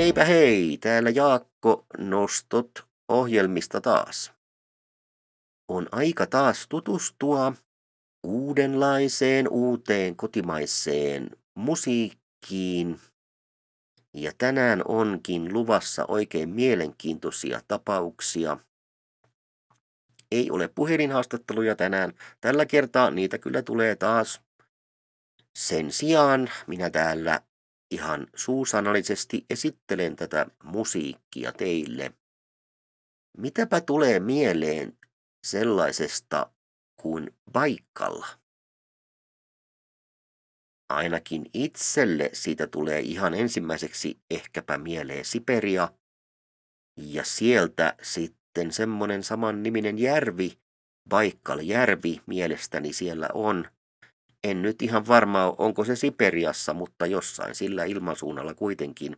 Eipä hei, täällä Jaakko nostot ohjelmista taas. On aika taas tutustua uudenlaiseen, uuteen kotimaiseen musiikkiin. Ja tänään onkin luvassa oikein mielenkiintoisia tapauksia. Ei ole puhelinhaastatteluja tänään. Tällä kertaa niitä kyllä tulee taas. Sen sijaan minä täällä ihan suusanallisesti esittelen tätä musiikkia teille. Mitäpä tulee mieleen sellaisesta kuin Baikal? Ainakin itselle siitä tulee ihan ensimmäiseksi ehkäpä mieleen Siperia. Ja sieltä sitten semmonen samanniminen järvi, Baikal-järvi mielestäni siellä on. En nyt ihan varma, onko se Siperiassa, mutta jossain sillä ilmansuunnalla kuitenkin.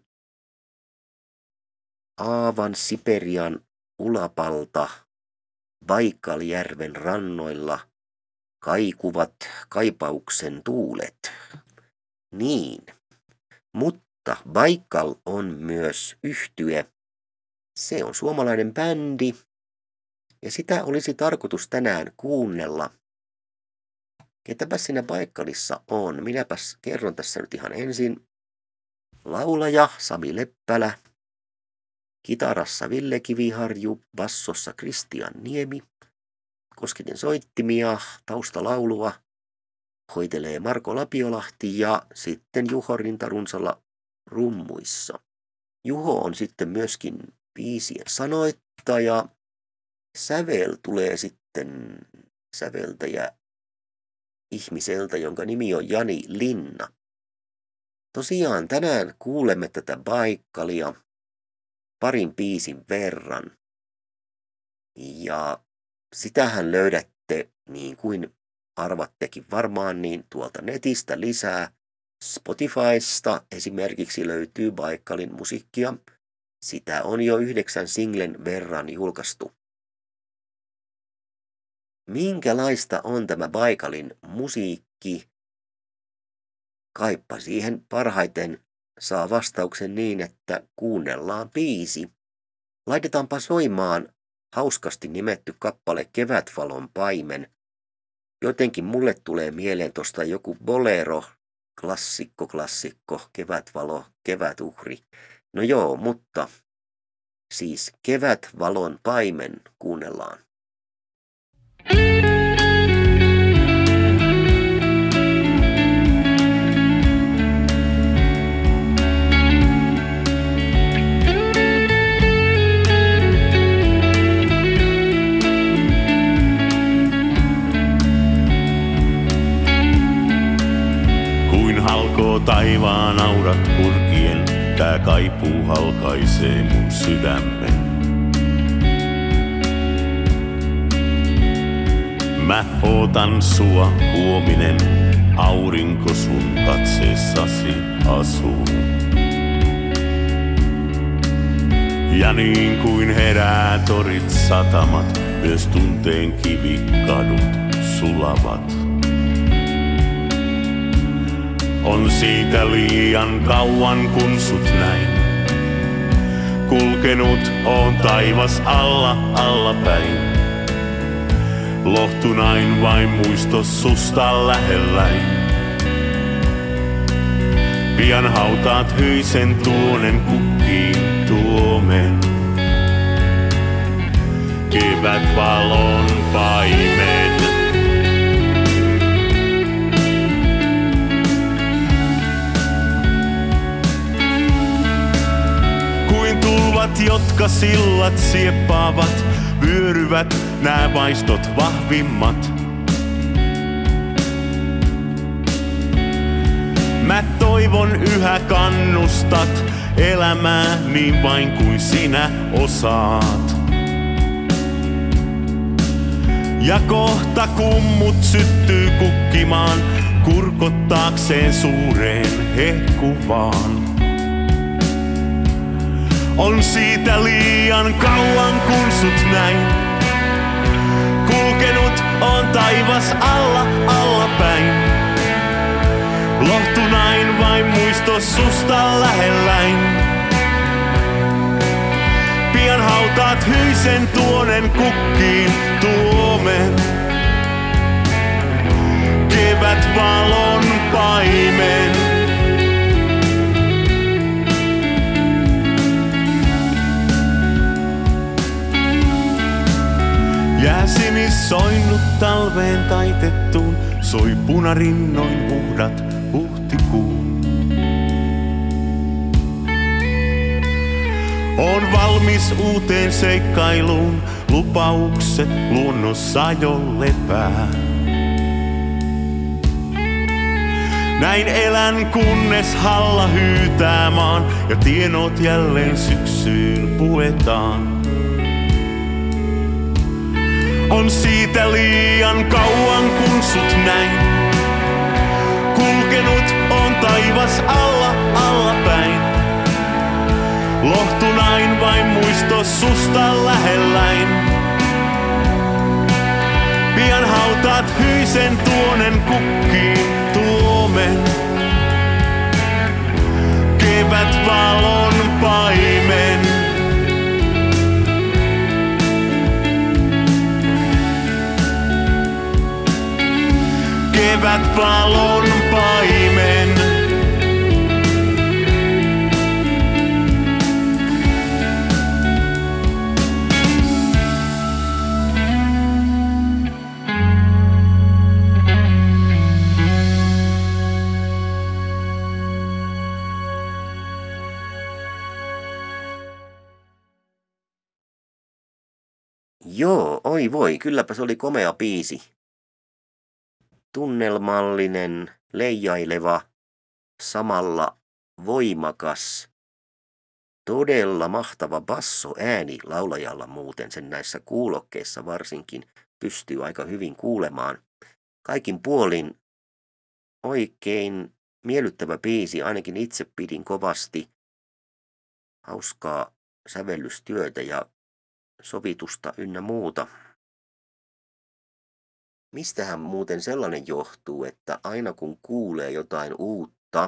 Aavan Siperian ulapalta Baikal-järven rannoilla kaikuvat kaipauksen tuulet. Niin, mutta Baikal on myös yhtye. Se on suomalainen bändi ja sitä olisi tarkoitus tänään kuunnella. Ketäpä siinä Baikalissa on? Minäpäs kerron tässä nyt ihan ensin. Laulaja Sami Leppälä, kitarassa Ville Kiviharju, bassossa Kristian Niemi, kosketin soittimia, taustalaulua hoitelee Marko Lapiolahti ja sitten Juho Rintarunsala rummuissa. Juho on sitten myöskin biisien sanoittaja. Sävel tulee sitten säveltäjä ihmiseltä, jonka nimi on Jani Linna. Tosiaan tänään kuulemme tätä Baikalia parin biisin verran. Ja sitähän löydätte, niin kuin arvattekin varmaan, niin tuolta netistä lisää. Spotifysta esimerkiksi löytyy Baikalin musiikkia. Sitä on jo 9 singlen verran julkaistu. Minkälaista on tämä Baikalin musiikki? Kaipa siihen parhaiten saa vastauksen niin, että kuunnellaan biisi. Laitetaanpa soimaan hauskasti nimetty kappale Kevätvalon paimen. Jotenkin mulle tulee mieleen tosta joku bolero, klassikko, Kevätvalo, kevätuhri. No joo, mutta siis Kevätvalon paimen kuunnellaan. Taivaan aurat kurkien, tää kaipuu halkaisee mun sydämen. Mä ootan sua huominen, aurinko sun katseessasi asuu. Ja niin kuin herää torit satamat, myös tunteen kivikadut sulavat. On siitä liian kauan kun sut näin. Kulkenut oon taivas allapäin. Lohtunain vain muisto susta lähelläin. Pian hautaat hyisen tuonen kukkiin tuomen. Kevätvalon paimen. Jotka sillat sieppaavat, vyöryvät nää vaistot vahvimmat. Mä toivon yhä kannustat elämää niin vain kuin sinä osaat. Ja kohta kummut syttyy kukkimaan, kurkottaakseen suureen hehkuvaan. On siitä liian kauan kun sut näin. Kulkenut on taivas allapäin. Lohtunain vain muisto susta lähelläin. hautaat hyisen tuonen kukkiin tuomen. Kevät valon paimen. Jääsimis soinnut talveen taitettuun, soi punarinnoin puhdat huhtikuun. On valmis uuteen seikkailuun, lupaukset luonnossa jo lepää. Näin elän kunnes halla hyytää maan ja tienot jälleen syksyyn puetaan. On siitä liian kauan kun sut näin. Kulkenut on taivas alla päin. Lohtunain vain muisto susta lähelläin. Pian hautaat hyisen tuonen kukkiin tuomen. Kevät valon paimen. Kevät valon paimen. Joo, oi voi, kylläpä se oli komea biisi. Tunnelmallinen, leijaileva, samalla voimakas, todella mahtava bassoääni laulajalla muuten, sen näissä kuulokkeissa varsinkin pystyy aika hyvin kuulemaan. Kaikin puolin oikein miellyttävä biisi, ainakin itse pidin kovasti. Hauskaa sävellystyötä ja sovitusta ynnä muuta. Mistähän muuten sellainen johtuu, että aina kun kuulee jotain uutta,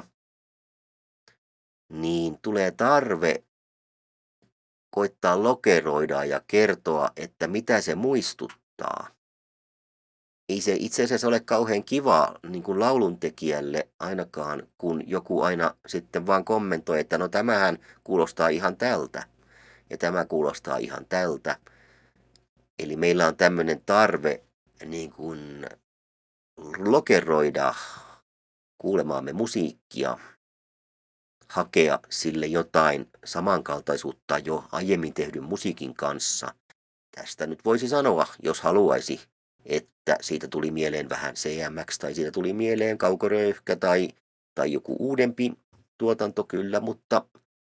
niin tulee tarve koittaa lokeroida ja kertoa, että mitä se muistuttaa. Ei se itse asiassa ole kauhean kiva niin kuin lauluntekijälle ainakaan, kun joku aina sitten vaan kommentoi, että no tämähän kuulostaa ihan tältä ja tämä kuulostaa ihan tältä. Eli meillä on tämmöinen tarve niin kuin lokeroida kuulemaamme musiikkia, hakea sille jotain samankaltaisuutta jo aiemmin tehdyn musiikin kanssa. Tästä nyt voisi sanoa, jos haluaisi, että siitä tuli mieleen vähän CMX tai siitä tuli mieleen Kaukoröyhkä tai joku uudempi tuotanto kyllä, mutta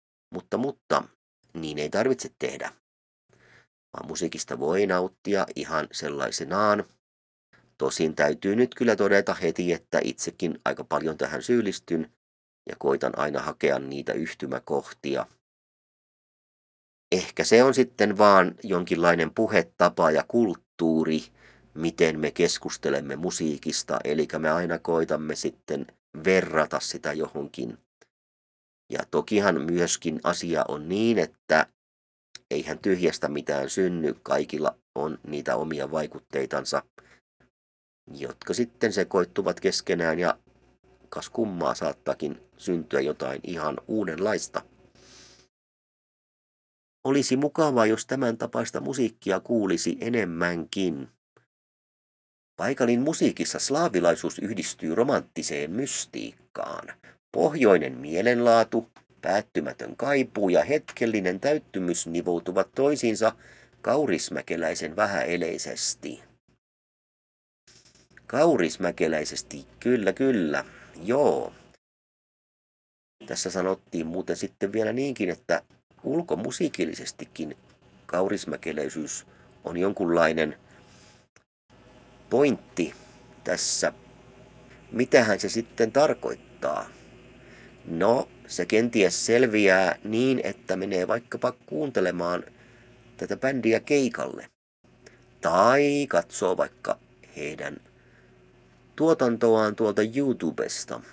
niin ei tarvitse tehdä. Vaan musiikista voi nauttia ihan sellaisenaan. Tosin täytyy nyt kyllä todeta heti, että itsekin aika paljon tähän syyllistyn ja koitan aina hakea niitä yhtymäkohtia. Ehkä se on sitten vaan jonkinlainen puhetapa ja kulttuuri, miten me keskustelemme musiikista, eli me aina koitamme sitten verrata sitä johonkin. Ja tokihan myöskin asia on niin, että eihän tyhjästä mitään synny, kaikilla on niitä omia vaikutteitansa, jotka sitten sekoittuvat keskenään ja kas kummaa saattaakin syntyä jotain ihan uudenlaista. Olisi mukavaa, jos tämän tapaista musiikkia kuulisi enemmänkin. Paikalin musiikissa slaavilaisuus yhdistyy romanttiseen mystiikkaan. Pohjoinen mielenlaatu, päättymätön kaipuu ja hetkellinen täyttymys nivoutuvat toisiinsa kaurismäkeläisen vähäeleisesti. Kaurismäkeläisesti, kyllä, joo. Tässä sanottiin muuten sitten vielä niinkin, että ulkomusiikillisestikin kaurismäkeläisyys on jonkunlainen pointti tässä. Mitähän se sitten tarkoittaa? No, se kenties selviää niin, että menee vaikkapa kuuntelemaan tätä bändiä keikalle. Tai katsoo vaikka heidän tuotantoaan tuolta YouTubesta.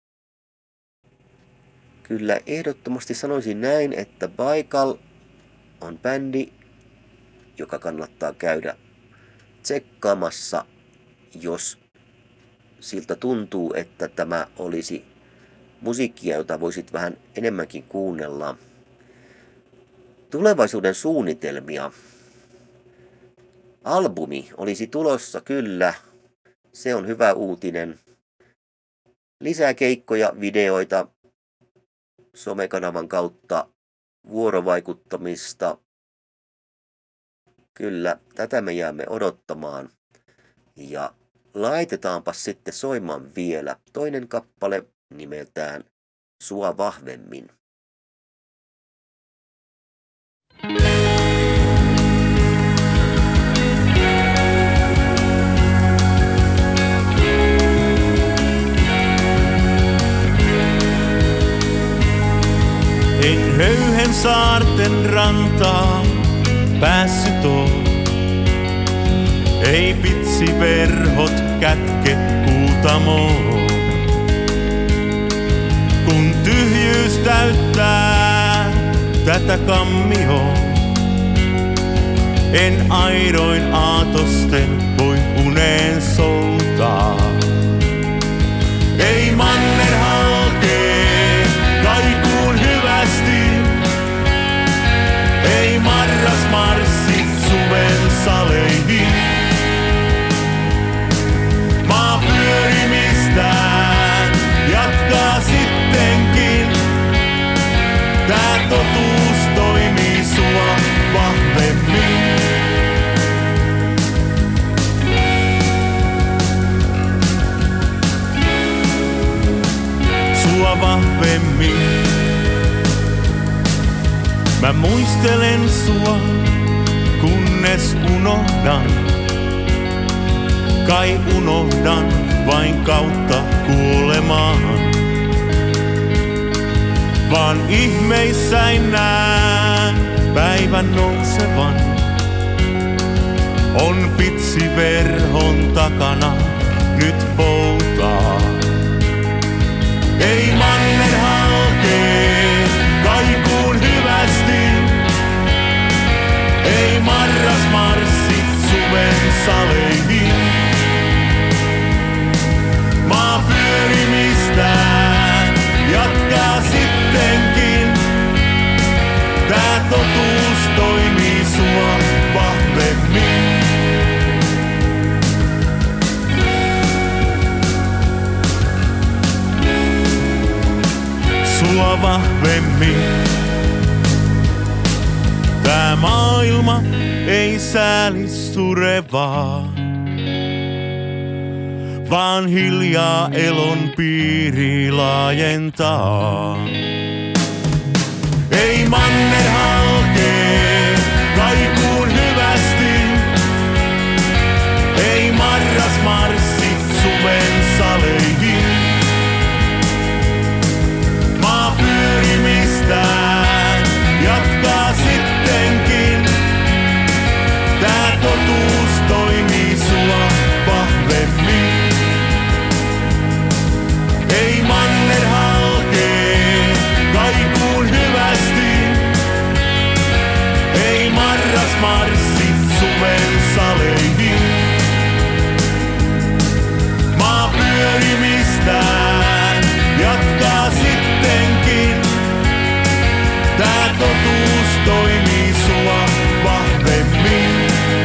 Kyllä ehdottomasti sanoisin näin, että Baikal on bändi, joka kannattaa käydä tsekkaamassa, jos siltä tuntuu, että tämä olisi musiikkia, jota voisit vähän enemmänkin kuunnella. Tulevaisuuden suunnitelmia. Albumi olisi tulossa kyllä. Se on hyvä uutinen. Lisää keikkoja, videoita somekanavan kautta, vuorovaikuttamista. Kyllä, tätä me jäämme odottamaan. Ja laitetaanpa sitten soimaan vielä toinen kappale nimeltään Sua vahvemmin. En höyhen saarten rantaa päässyt oo. Ei pitsiverhot kätke kuutamoo. Kun tyhjyys täyttää tätä kammioa, en aidoin aatosten voi uneen soutaa. Ei manner halkee kaikuun hyvästi, ei marras marssi suven saleihin. Maa pyörimistään jatkaa sittenkin, tää totuus toimii sua vahvemmin. Sua vahvemmin. Mä muistelen sua, kunnes unohdan. Kai unohdan vain kautta kuolemaan. Vaan ihmeissäin näen päivän nousevan. On pitsiverhon takana nyt poutaa. Ei manner halkee kaikuun hyvästi, ei marras marssi suven saleihin. Maa pyörimistään jatkaa sittenkin, tää totuus toimii sua vahvemmin. Sua vahvemmin. Tää maailma ei sääli surevaa, vaan hiljaa elon piiri laajentaa. Ei manner halkee kaikuun hyvästi, ei marras marssi suven saleihin. Maa pyörimistään jatkaa sittenkin, tää totuus toimii sua vahvemmin. Ei manner halkee kaikuun hyvästi, ei marras marssi suven saleihin. Maa pyörimistään jatkaa sittenkin, tää totuus toimii sua vahvemmin.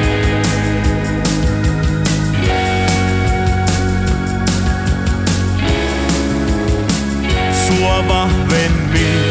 Sua vahvemmin.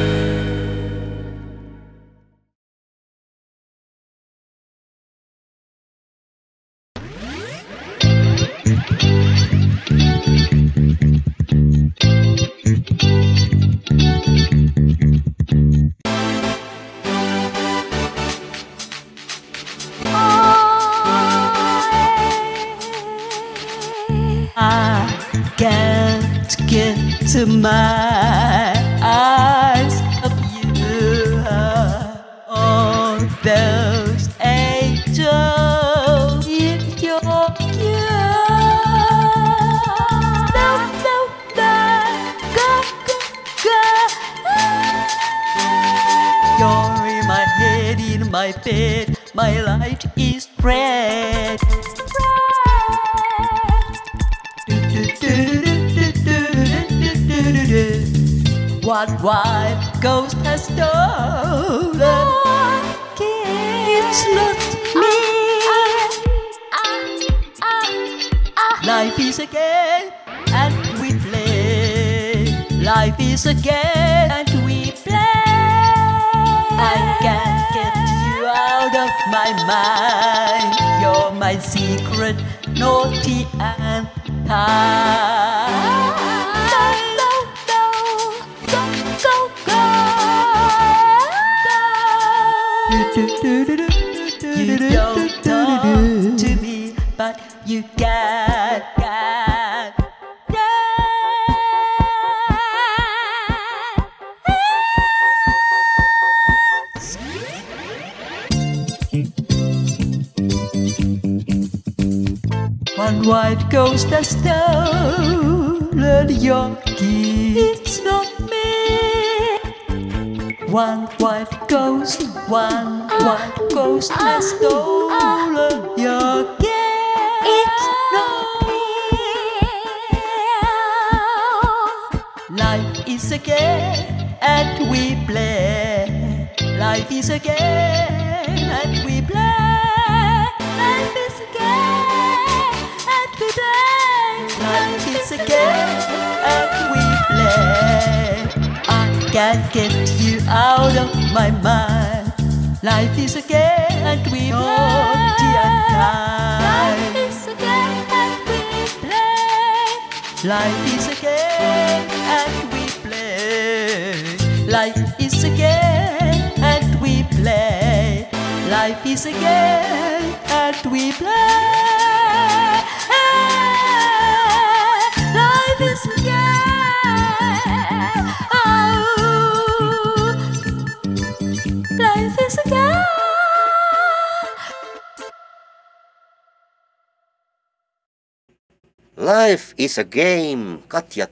I can't get to my eyes of you. All those angels in your no, no, go. You're in my head my bed, my light is red. What wild ghost has stolen? It's not me. Life is a game and we play. Life is a game and we play. I can't get you out of my mind. You're my secret, naughty and kind. You don't talk to me, but you can. One white ghost has stolen your key. It's not me. One white ghost has stolen your key. It's not me. Life is a game and we play. Life is a game and we play. Life is a game and we play. Life is a game and we play. I can't get you out of my mind. Life is a game and we naughty and kind. Life is a game and we play. Life is a game and we play. Life is a game and we play. Life is a game and we play. Life is a game. Oh, life is a game. Life is a game, Katja T.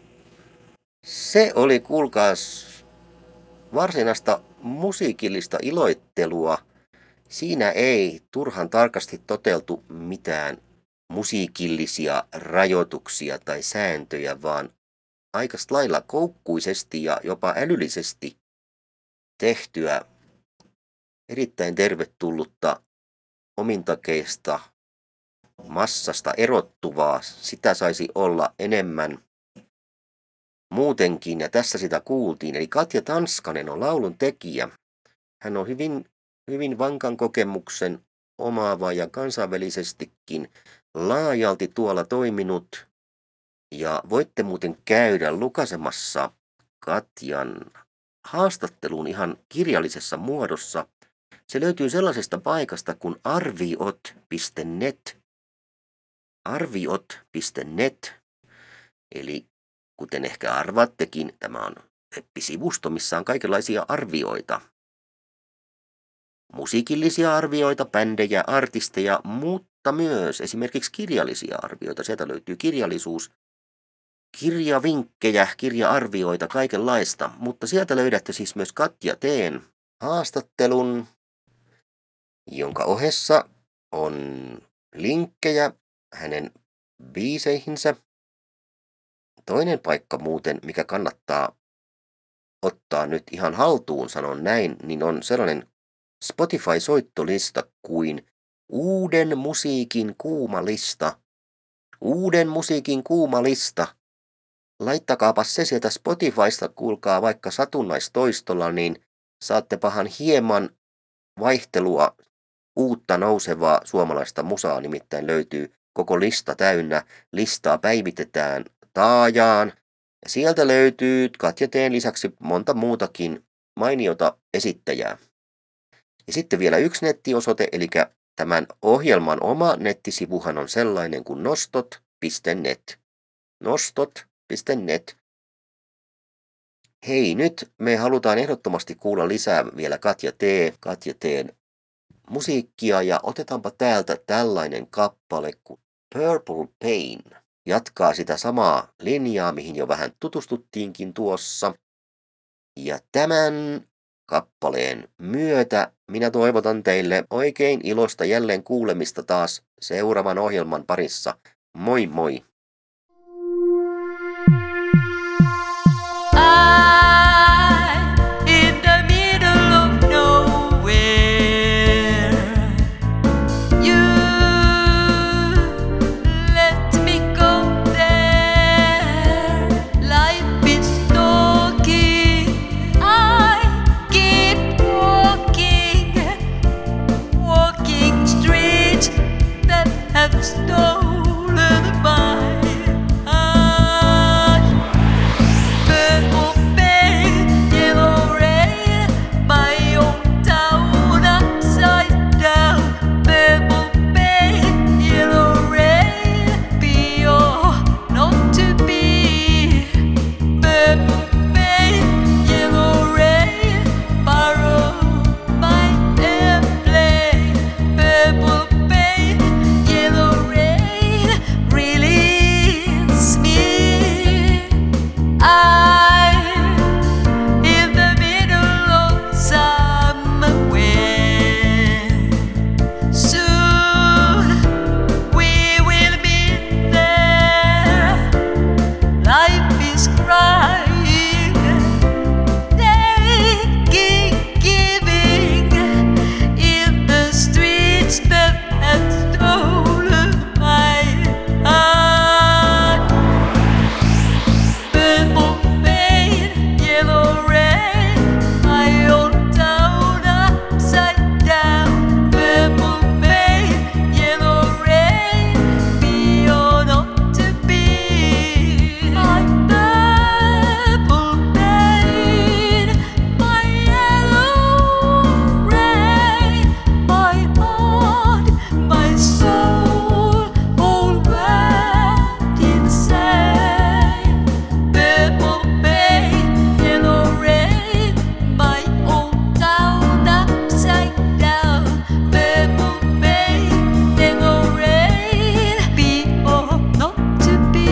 Se oli, kuulkaas, varsinaista musiikillista iloittelua. Siinä ei turhan tarkasti toteltu mitään musiikillisia rajoituksia tai sääntöjä, vaan aika lailla koukkuisesti ja jopa älyllisesti tehtyä erittäin tervetullutta omintakeista massasta erottuvaa. Sitä saisi olla enemmän muutenkin, ja tässä sitä kuultiin. Eli Katja Tanskanen on laulun tekijä. Hän on hyvin vankan kokemuksen omaava ja kansainvälisestikin laajalti tuolla toiminut. Ja voitte muuten käydä lukaisemassa Katjan haastatteluun ihan kirjallisessa muodossa. Se löytyy sellaisesta paikasta kuin arviot.net. Arviot.net. Eli kuten ehkä arvaattekin, tämä on web-sivusto, missä on kaikenlaisia arvioita. Musiikillisia arvioita, bändejä, artisteja, mutta myös esimerkiksi kirjallisia arvioita. Sieltä löytyy kirjallisuus, kirjavinkkejä, kirja-arvioita, kaikenlaista. Mutta sieltä löydätte siis myös Katja T:n haastattelun, jonka ohessa on linkkejä hänen biiseihinsä. Toinen paikka muuten, mikä kannattaa ottaa nyt ihan haltuun, sanon näin, niin on sellainen Spotify-soittolista kuin Uuden musiikin kuuma lista. Uuden musiikin kuuma lista. Laittakaapa se sieltä Spotifysta, kuulkaa vaikka satunnaistoistolla, niin saattepahan hieman vaihtelua, uutta nousevaa suomalaista musaa, nimittäin löytyy koko lista täynnä. Listaa päivitetään taajaan. Ja sieltä löytyy Katja T:n lisäksi monta muutakin mainiota esittäjää. Ja sitten vielä yksi nettiosoite, eli tämän ohjelman oma nettisivuhan on sellainen kuin nostot.net. Nostot.net. Hei, nyt me halutaan ehdottomasti kuulla lisää vielä Katja T:n musiikkia, ja otetaanpa täältä tällainen kappale kuin Purple Pain. Jatkaa sitä samaa linjaa, mihin jo vähän tutustuttiinkin tuossa. Ja tämän kappaleen myötä minä toivotan teille oikein iloista jälleen kuulemista taas seuraavan ohjelman parissa. Moi moi! In the middle of nowhere, you let me go there. Life is talking, I keep walking streets that have stolen my heart. Purple paint, yellow rain, my old town upside down. Purple paint, yellow rain, be or not to be. Purple paint, yellow rain, borrow my airplane. Purple paint, yellow rain, release me. I'm in the middle of somewhere. Soon we will be there. Life is crying, taking, giving in the streets that have stolen my heart. Purple paint, yellow rain, my old town upside down. Purple paint, yellow rain, be or not to be. My purple paint, my yellow rain, my heart, my soul, all wrapped insane. Purple paint, yellow rain, my old town upside down. Purple paint, yellow rain, be or not to be.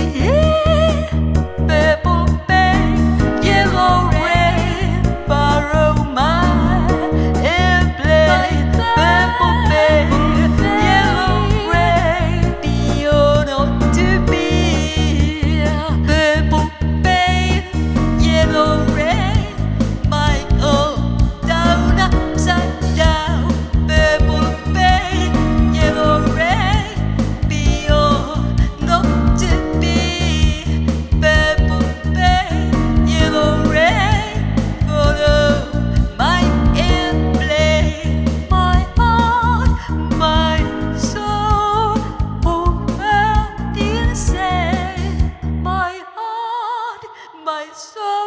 Purple paint, yellow rain, borrow my airplane. Purple paint, yellow rain, be or not to be. Purple paint, yellow rain, my old town upside down. Purple paint, yellow rain, be or not to be. Purple paint, yellow rain, follow my airplane. My heart, my soul, all wrapped insane. My heart, my soul.